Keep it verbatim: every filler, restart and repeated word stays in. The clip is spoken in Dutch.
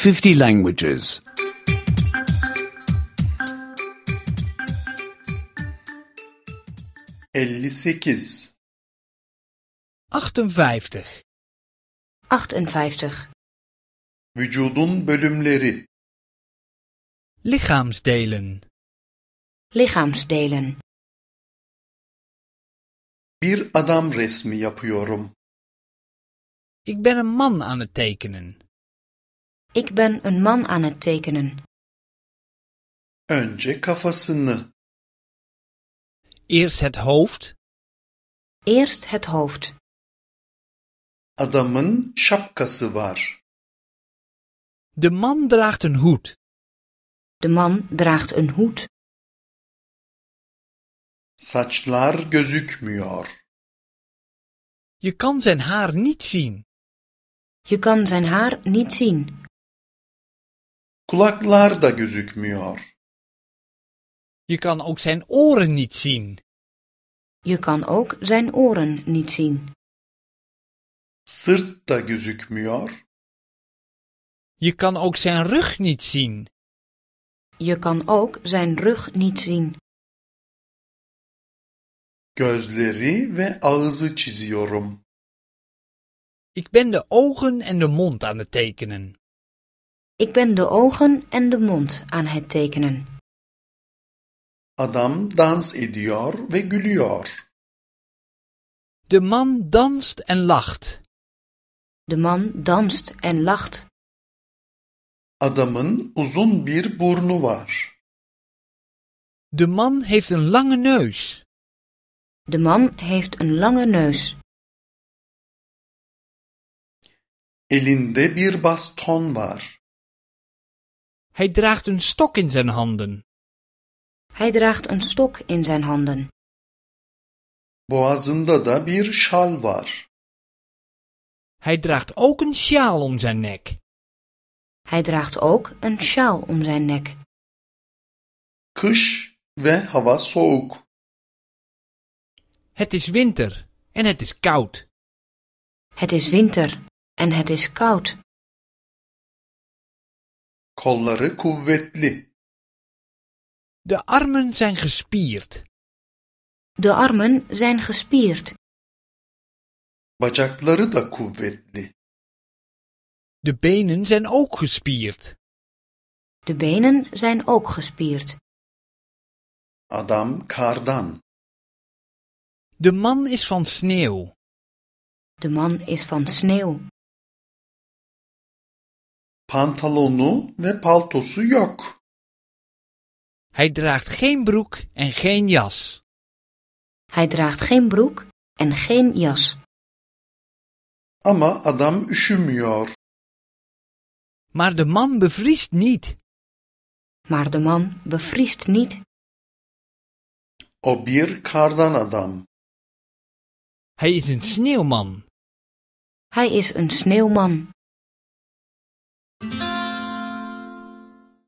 fifty languages. elli sekiz achtenvijftig. achtenvijftig. Vücudun bölümleri. Lichaamsdelen. Lichaamsdelen. Bir adam resmi yapıyorum. Ik ben een man aan het tekenen. Ik ben een man aan het tekenen. Önce kafasını, Eerst het hoofd. Eerst het hoofd. adamın şapkası var. De man draagt een hoed. De man draagt een hoed. Saçlar gözükmüyor. Je kan zijn haar niet zien. Je kan zijn haar niet zien. Kulaklar da gözükmüyor. Je kan ook zijn oren niet zien. Je kan ook zijn oren niet zien. Sırt da gözükmüyor. Je kan ook zijn rug niet zien. Je kan ook zijn rug niet zien. Gözleri ve ağzı çiziyorum. Ik ben de ogen en de mond aan het tekenen. Ik ben de ogen en de mond aan het tekenen. Adam dans ediyor ve gülüyor. De man danst en lacht. De man danst en lacht. Adamın uzun bir burnu var. De man heeft een lange neus. De man heeft een lange neus. Elinde bir baston var. Hij draagt een stok in zijn handen. Hij draagt een stok in zijn handen. Boğazında da bir şal var. Hij draagt ook een sjaal om zijn nek. Hij draagt ook een sjaal om zijn nek. Kış ve hava soğuk. Het is winter en het is koud. Het is winter en het is koud. Kolları kuvvetli. De armen zijn gespierd. De armen zijn gespierd. Bacakları da kuvvetli. De benen zijn ook gespierd. De benen zijn ook gespierd. Adam kardan. De man is van sneeuw. De man is van sneeuw. Pantolonu ve paltosu yok. Hij draagt geen broek en geen jas. Hij draagt geen broek en geen jas. Ama adam üşümüyor. Maar de man bevriest niet. Maar de man bevriest niet. O bir kardan adam. Hij is een sneeuwman. Hij is een sneeuwman.